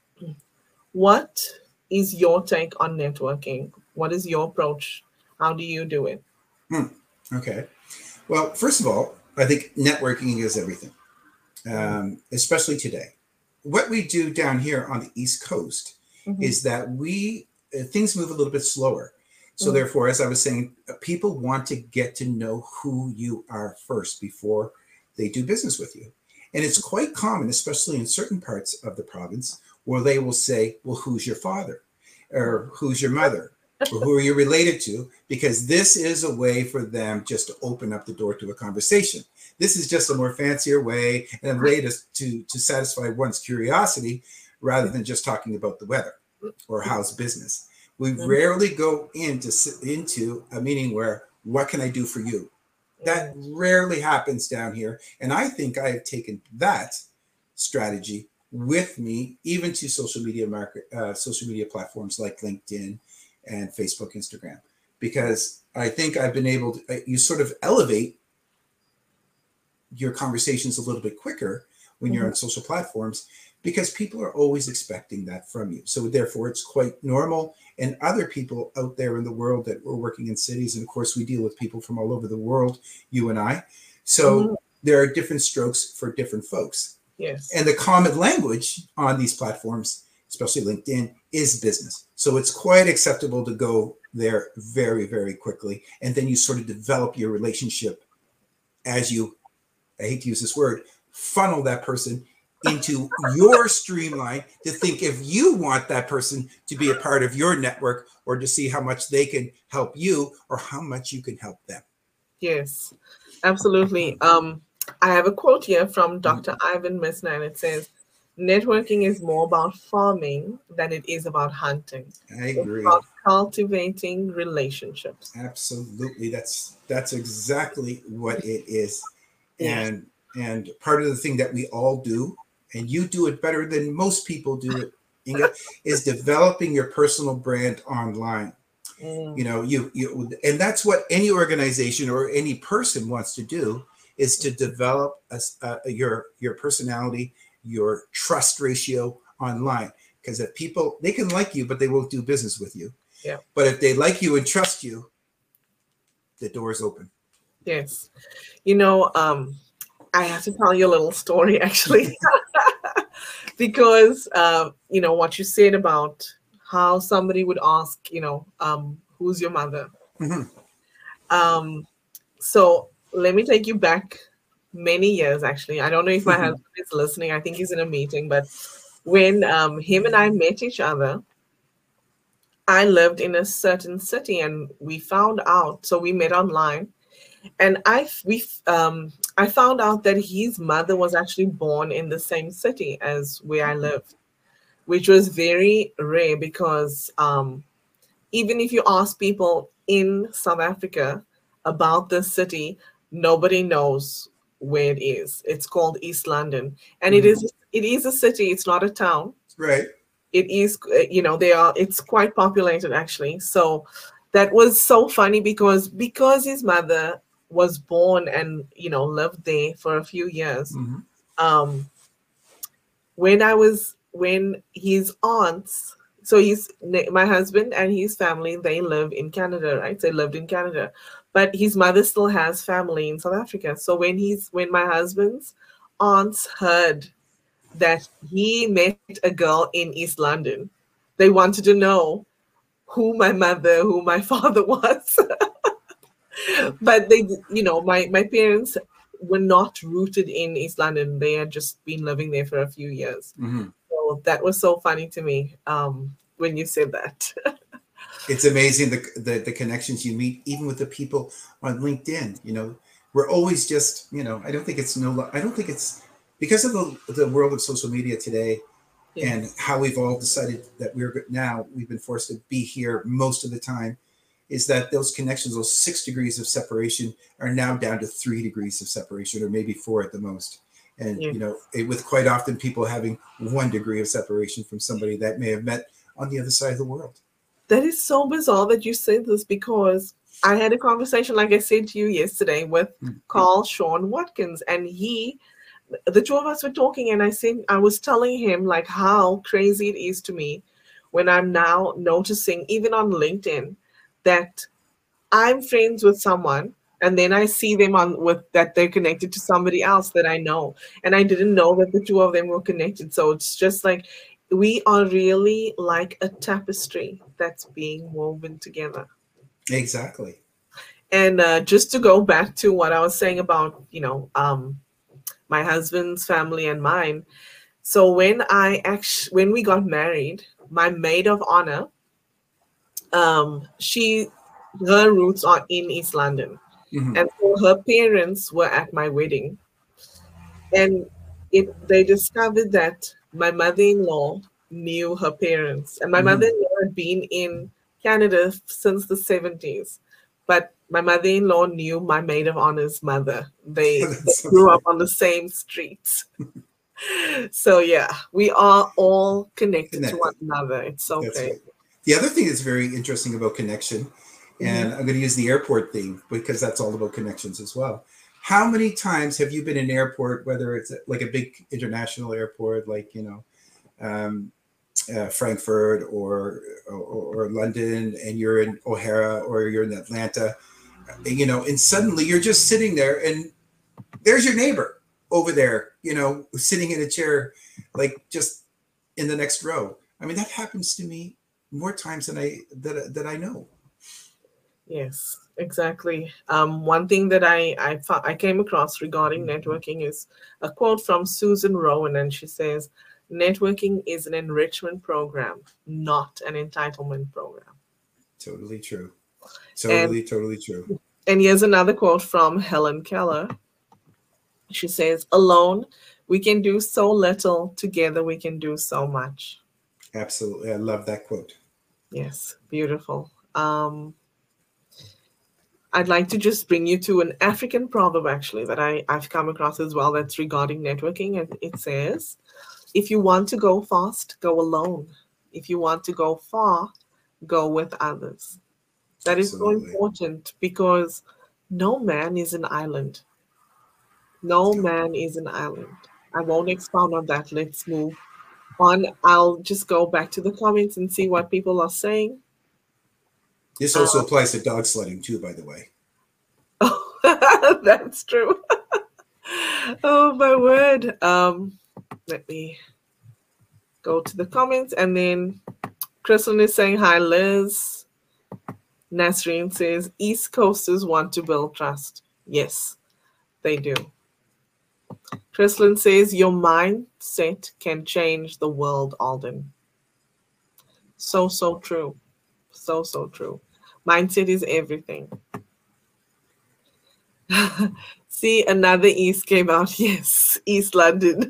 What is your take on networking? What is your approach? How do you do it? Hmm. Okay. Well, first of all, I think networking is everything, um, especially today. What we do down here on the East Coast mm-hmm. is that we, uh, things move a little bit slower. So mm-hmm. therefore, as I was saying, people want to get to know who you are first before they do business with you. And it's quite common, especially in certain parts of the province, where they will say, well, who's your father? Or who's your mother? Or who are you related to? Because this is a way for them just to open up the door to a conversation. This is just a more fancier way and a way to, to, to satisfy one's curiosity rather than just talking about the weather or how's business. We rarely go into, into a meeting where, what can I do for you? That rarely happens down here. And I think I have taken that strategy with me, even to social media market, uh, social media platforms like LinkedIn and Facebook, Instagram, because I think I've been able to, you sort of elevate your conversations a little bit quicker when you're mm-hmm. on social platforms, because people are always expecting that from you. So therefore it's quite normal. And other people out there in the world that we're working in cities, and of course we deal with people from all over the world, you and I. So mm-hmm. there are different strokes for different folks. Yes. And the common language on these platforms, especially LinkedIn, is business. So it's quite acceptable to go there very, very quickly. And then you sort of develop your relationship as you, I hate to use this word, funnel that person into your streamline to think if you want that person to be a part of your network, or to see how much they can help you or how much you can help them. Yes, absolutely. Um, I have a quote here from Doctor Mm-hmm. Ivan Misner, and it says, networking is more about farming than it is about hunting. I agree. It's about cultivating relationships. Absolutely. That's that's exactly what it is. Yes. And and part of the thing that we all do, and you do it better than most people do it, Inga, is developing your personal brand online. Mm. You know, you you and that's what any organization or any person wants to do, is to develop a, uh, your your personality, your trust ratio online. Because if people, they can like you, but they won't do business with you. Yeah. But if they like you and trust you, the door is open. Yes. You know, um, I have to tell you a little story actually, because uh, you know what you said about how somebody would ask, you know, um, who's your mother? Mm-hmm. Um, so let me take you back many years. Actually, I don't know if my Mm-hmm. husband is listening. I think he's in a meeting, but when um, him and I met each other, I lived in a certain city, and we found out. So we met online, and I we um I found out that his mother was actually born in the same city as where I lived, which was very rare because um even if you ask people in South Africa about this city, nobody knows where it is. It's called East London, and it Mm-hmm. is it is a city. It's not a town. Right. It is, you know, they are. It's quite populated actually. So that was so funny because because his mother was born and you know lived there for a few years. Mm-hmm. Um, when I was when his aunts, so he's my husband and his family, they live in Canada, right? They lived in Canada, but his mother still has family in South Africa. So when he's when my husband's aunts heard that he met a girl in East London, they wanted to know who my mother, who my father was. But they, you know, my my parents were not rooted in East London. They had just been living there for a few years. Mm-hmm. So that was so funny to me um, when you said that. It's amazing the, the the connections you meet, even with the people on LinkedIn. You know, we're always just, you know, I don't think it's no, I don't think it's because of the the world of social media today, and Yes. how we've all decided that we're now we've been forced to be here most of the time, is that those connections, those six degrees of separation, are now down to three degrees of separation, or maybe four at the most. And Yeah. you know, it, with quite often people having one degree of separation from somebody that may have met on the other side of the world. That is so bizarre that you said this because I had a conversation, like I said to you yesterday, with Mm. Carl Sean Watkins, and he, the two of us were talking, and I said, I was telling him like how crazy it is to me when I'm now noticing, even on LinkedIn, that I'm friends with someone, and then I see them on with that they're connected to somebody else that I know, and I didn't know that the two of them were connected. So it's just like we are really like a tapestry that's being woven together. Exactly. And uh, just to go back to what I was saying about, you know, um, my husband's family and mine. So when I actually when we got married, my maid of honor, um, she her roots are in East London. Mm-hmm. And so her parents were at my wedding, and it they discovered that my mother-in-law knew her parents, and my Mm-hmm. mother-in-law had been in Canada since the seventies. But my mother-in-law knew my maid of honor's mother. They, they That's so grew funny. up on the same streets. So yeah, we are all connected to one Connected. another. It's so That's crazy. right. The other thing that's very interesting about connection, Mhm. and I'm going to use the airport thing because that's all about connections as well. How many times have you been in an airport, whether it's like a big international airport, like, you know, um, uh, Frankfurt or, or or London, and you're in O'Hara or you're in Atlanta, you know, and suddenly you're just sitting there, and there's your neighbor over there, you know, sitting in a chair, like just in the next row. I mean, that happens to me more times than I that that I know. Yes, exactly. Um, one thing that I I, fo- I came across regarding networking is a quote from Susan Rowan, and she says, "Networking is an enrichment program, not an entitlement program." Totally true. And Totally, totally true. and here's another quote from Helen Keller. She says, "Alone, we can do so little. Together, we can do so much." Absolutely. I love that quote. Yes, beautiful. Um, I'd like to just bring you to an African proverb actually that I, I've come across as well that's regarding networking. And it says, if you want to go fast, go alone. If you want to go far, go with others. That is so Absolutely. important because no man is an island. No man is an island. I won't expound on that. Let's move on. I'll just go back to the comments and see what people are saying. This Uh, also applies to dog sledding too, by the way. that's true. Oh my word. Um, let me go to the comments, and then Kristen is saying hi, Liz. Nasreen says East Coasters want to build trust. Yes, they do. Kreslin says your mindset can change the world, Alden. So, so true. So, so true. Mindset is everything. See, another East came out. Yes, East London.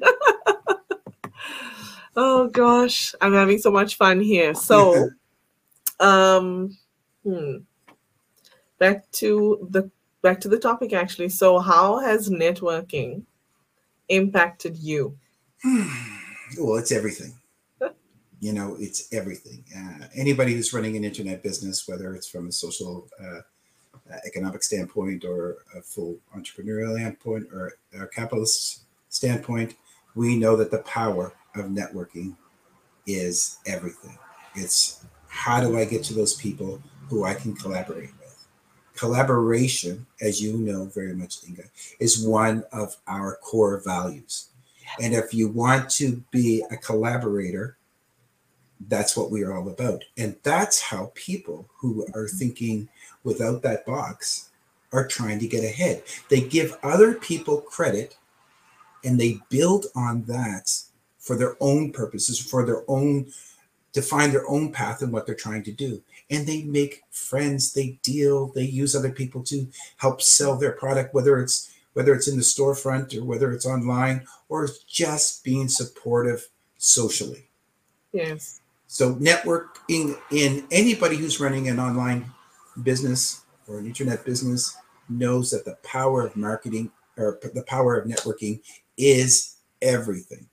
Oh gosh, I'm having so much fun here. So, um, hmm. back to the back to the topic actually. So, how has networking impacted you? Well, it's everything. You know, it's everything. Uh, anybody who's running an internet business, whether it's from a social, uh, uh, economic standpoint or a full entrepreneurial standpoint or a capitalist standpoint, we know that the power of networking is everything. It's how do I get to those people who I can collaborate with? Collaboration, as you know very much, Inga, is one of our core values. And if you want to be a collaborator, that's what we are all about. And that's how people who are thinking without that box are trying to get ahead. They give other people credit and they build on that for their own purposes, for their own, to find their own path in what they're trying to do. And they make friends, they deal, they use other people to help sell their product, whether it's whether it's in the storefront or whether it's online or it's just being supportive socially. Yes. So networking in anybody who's running an online business or an internet business knows that the power of marketing or the power of networking is everything.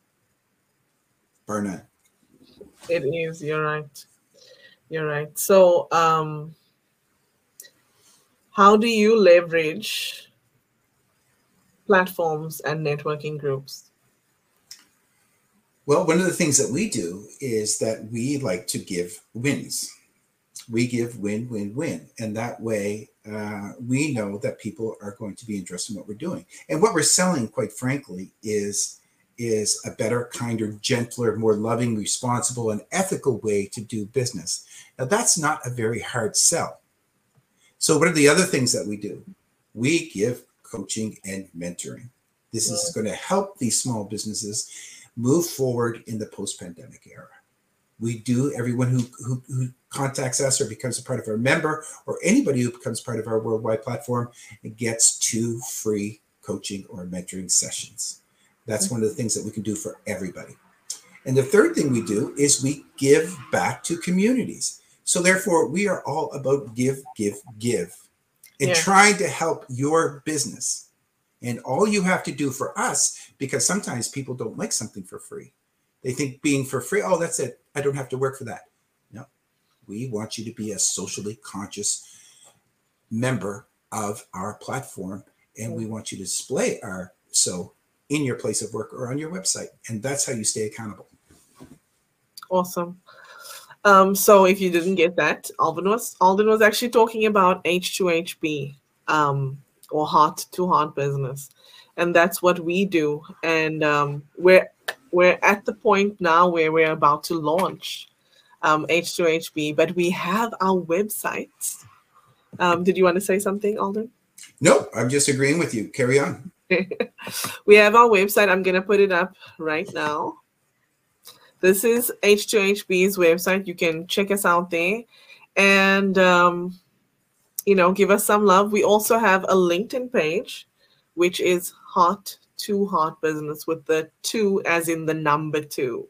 Bar none. It is. You're right. You're right. So, um, how do you leverage platforms and networking groups? Well, one of the things that we do is that we like to give wins. We give win, win, win. And that way uh, we know that people are going to be interested in what we're doing. And what we're selling, quite frankly, is, is a better, kinder, gentler, more loving, responsible, and ethical way to do business. Now, that's not a very hard sell. So what are the other things that we do? We give coaching and mentoring. This is going to help these small businesses move forward in the post-pandemic era. We do, everyone who, who, who contacts us or becomes a part of our member or anybody who becomes part of our worldwide platform gets two free coaching or mentoring sessions. That's one of the things that we can do for everybody. And the third thing we do is we give back to communities. So therefore, we are all about give, give, give, and yeah. trying to help your business. And all you have to do for us, because sometimes people don't like something for free. They think being for free, oh, that's it. I don't have to work for that. No, we want you to be a socially conscious member of our platform. And we want you to display our so in your place of work or on your website. And that's how you stay accountable. Awesome. Um, so if you didn't get that, Alden was, Alden was actually talking about H two H B. Um, or heart to heart business. And that's what we do. And um, we're, we're at the point now where we're about to launch um, H two H B, but we have our website. Um, did you want to say something, Alden? No, I'm just agreeing with you. Carry on. We have our website. I'm going to put it up right now. This is H two H B's website. You can check us out there. And um, you know, give us some love. We also have a LinkedIn page, which is Heart to Heart Business with the two as in the number two.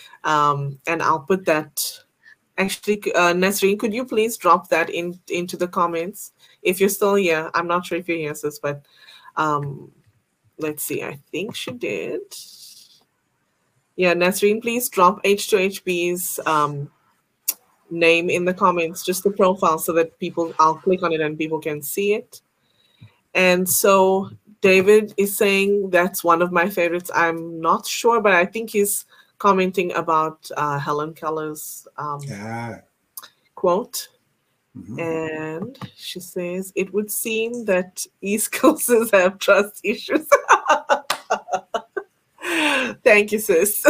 Um, and I'll put that. Actually, uh, Nasreen, could you please drop that in into the comments if you're still here? I'm not sure if you're here, sis, but um, let's see. I think she did. Yeah, Nasreen, please drop H two H B's um, name in the comments, just the profile, so that people, I'll click on it and people can see it. And so David is saying that's one of my favorites. I'm not sure, but I think he's commenting about uh, Helen Keller's um, Ah. quote. Mhm. And she says, it would seem that East Coasters have trust issues. Thank you, sis.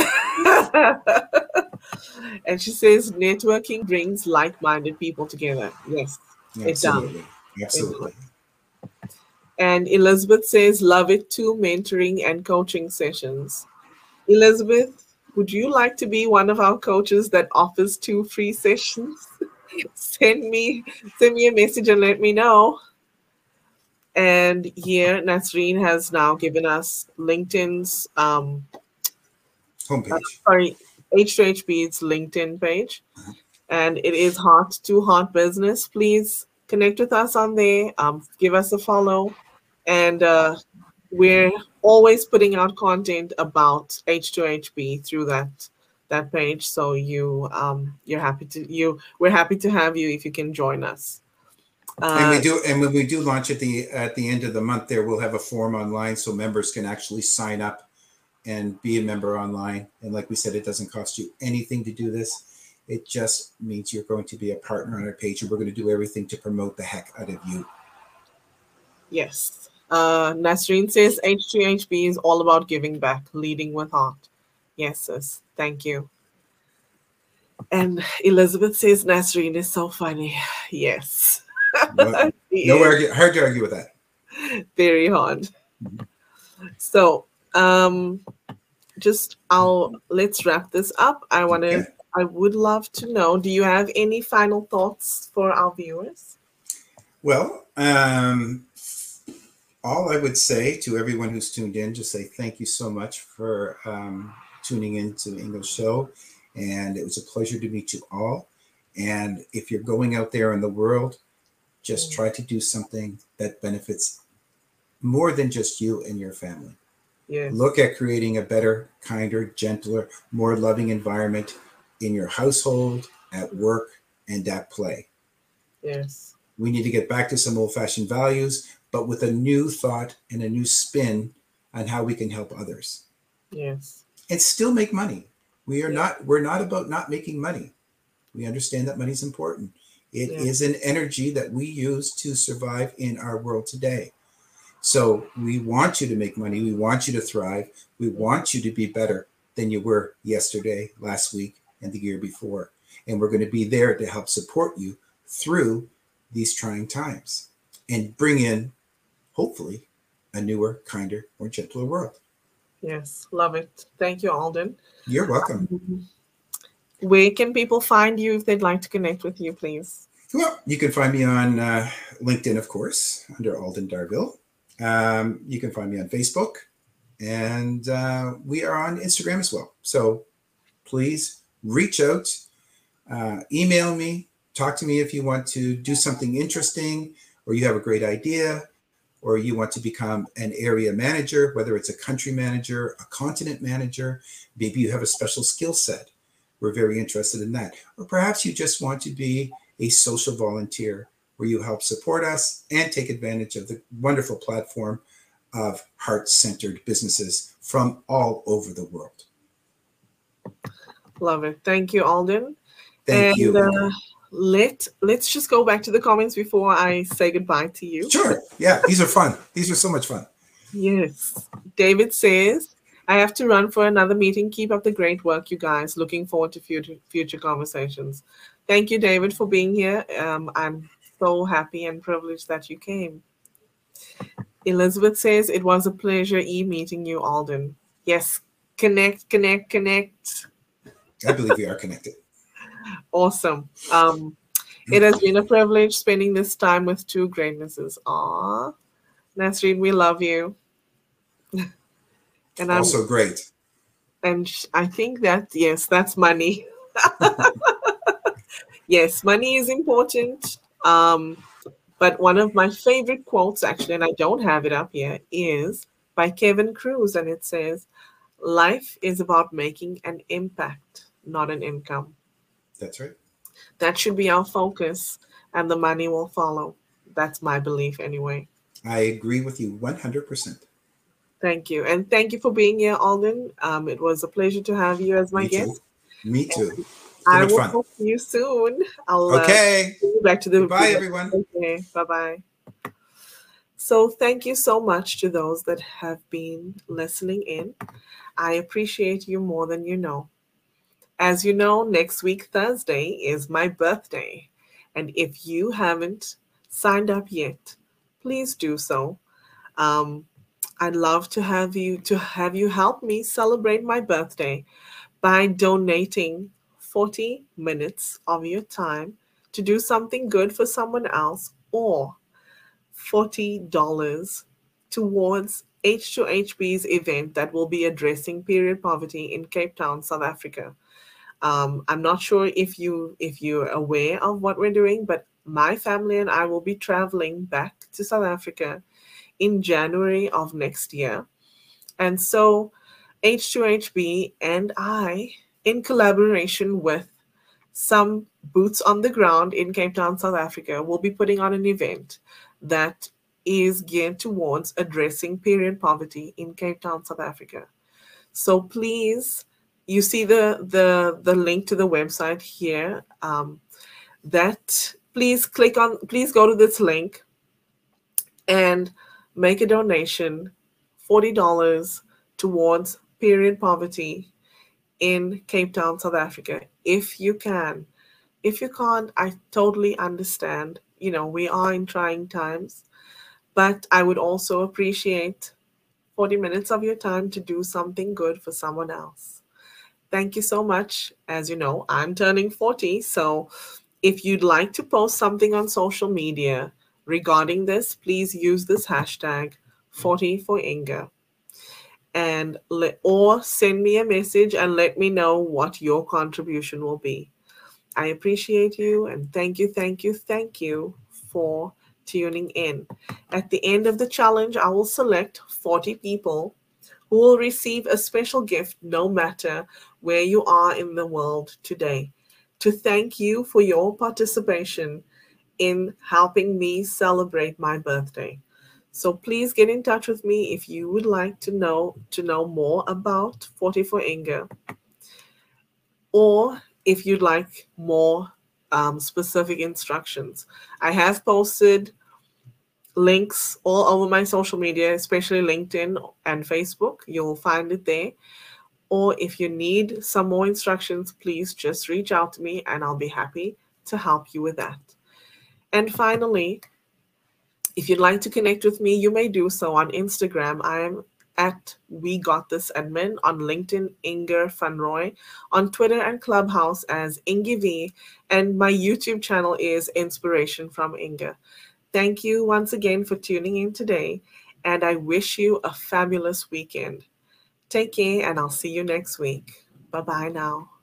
And she says, networking brings like-minded people together. Yes, it does. Absolutely. It Absolutely. does. And Elizabeth says, love it too, mentoring and coaching sessions. Elizabeth, would you like to be one of our coaches that offers two free sessions? send me send me a message and let me know. And here Nasreen has now given us LinkedIn's um uh, Homepage. sorry, H two H B's LinkedIn page, and it is Heart to Heart Business. Please connect with us on there. Um, give us a follow, and uh, we're always putting out content about H two H B through that that page. So you um you're happy to you we're happy to have you if you can join us. And we Uh, do, and when we do launch at the at the end of the month, there we'll have a form online so members can actually sign up and be a member online. And like we said, it doesn't cost you anything to do this. It just means you're going to be a partner on our page, and we're going to do everything to promote the heck out of you. yes. Uh, Nasreen says H two H B is all about giving back, leading with heart. Yes, sis. Thank you. And Elizabeth says Nasreen is so funny. Yes. Well, She no is argue, hard to argue with that. very hard. Mhm. So, um, just I'll let's wrap this up. I want to. Okay. I would love to know. Do you have any final thoughts for our viewers? Well, um, all I would say to everyone who's tuned in, just say thank you so much for um, tuning in to Ingo's show. And it was a pleasure to meet you all. And if you're going out there in the world, just Mm, try to do something that benefits more than just you and your family. yes. Look at creating a better, kinder, gentler, more loving environment in your household, at work, and at play. Yes. We need to get back to some old fashioned values, but with a new thought and a new spin on how we can help others Yes. and still make money. We are Yeah. not, we're not about not making money. We understand that money is important. It Yeah. is an energy that we use to survive in our world today. So we want you to make money. We want you to thrive. We want you to be better than you were yesterday, last week, and the year before. And we're going to be there to help support you through these trying times and bring in, hopefully, a newer, kinder, more gentler world. Yes. Love it. Thank you, Alden. You're welcome. Um, Where can people find you if they'd like to connect with you, please? Well, you can find me on uh, LinkedIn, of course, under Alden Darville. Um, you can find me on Facebook, and uh, we are on Instagram as well. So please reach out, uh, email me, talk to me if you want to do something interesting, or you have a great idea, or you want to become an area manager, whether it's a country manager, a continent manager, maybe you have a special skill set. We're very interested in that. Or perhaps you just want to be a social volunteer where you help support us and take advantage of the wonderful platform of heart-centered businesses from all over the world. Love it. Thank you, Alden. Thank And you, uh, Ingo. let let's just go back to the comments before I say goodbye to you. Sure. Yeah, these are fun. These are so much fun. Yes. David says, I have to run for another meeting. Keep up the great work, you guys. Looking forward to future future conversations. Thank you, David, for being here. Um, I'm so happy and privileged that you came. Elizabeth says, it was a pleasure e-meeting you, Alden. Yes, connect, connect, connect. I believe we are connected. Awesome. Um, it has been a privilege spending this time with two greatnesses. Aw, Nasreen, we love you. And I'm Also great. and sh- I think that yes, that's money. Yes, money is important. Um, but one of my favorite quotes, actually, and I don't have it up here, is by Kevin Cruz, and it says, "Life is about making an impact, not an income." That's right. That should be our focus, and the money will follow. That's my belief anyway. I agree with you one hundred percent. Thank you. And thank you for being here, Alden. Um, it was a pleasure to have you as my Me too. guest. Me too. And So I much will fun. talk to you soon. I'll uh, Okay. bring you back to the Goodbye, everyone. Okay. Bye-bye. So thank you so much to those that have been listening in. I appreciate you more than you know. As you know, next week, Thursday, is my birthday. And if you haven't signed up yet, please do so. Um, I'd love to have you to have you help me celebrate my birthday by donating forty minutes of your time to do something good for someone else, or forty dollars towards H two H B's event that will be addressing period poverty in Cape Town, South Africa. Um, I'm not sure if you if you're aware of what we're doing, but my family and I will be traveling back to South Africa in January of next year. And so H two H B and I, in collaboration with some boots on the ground in Cape Town, South Africa, will be putting on an event that is geared towards addressing period poverty in Cape Town, South Africa. So please, you see the the the link to the website here. Um, that please click on. Please go to this link and make a donation, forty dollars towards period poverty in Cape Town, South Africa, if you can. If you can't, I totally understand. You know, we are in trying times, but I would also appreciate forty minutes of your time to do something good for someone else. Thank you so much. As you know, I'm turning forty, so if you'd like to post something on social media regarding this, please use this hashtag forty for Inga, and let, or send me a message and let me know what your contribution will be. I appreciate you, and thank you, thank you, thank you for tuning in. At the end of the challenge, I will select forty people who will receive a special gift no matter where you are in the world today, to thank you for your participation in helping me celebrate my birthday. So please get in touch with me if you would like to know to know more about forty for Inga, or if you'd like more um, specific instructions. I have posted links all over my social media, especially LinkedIn and Facebook. You'll find it there. Or if you need some more instructions, please just reach out to me and I'll be happy to help you with that. And finally, if you'd like to connect with me, you may do so on Instagram. I am at We Got This Admin, on LinkedIn, Inger Van Roy, on Twitter and Clubhouse as Ingy V, and my YouTube channel is Inspiration from Inga. Thank you once again for tuning in today, and I wish you a fabulous weekend. Take care, and I'll see you next week. Bye-bye now.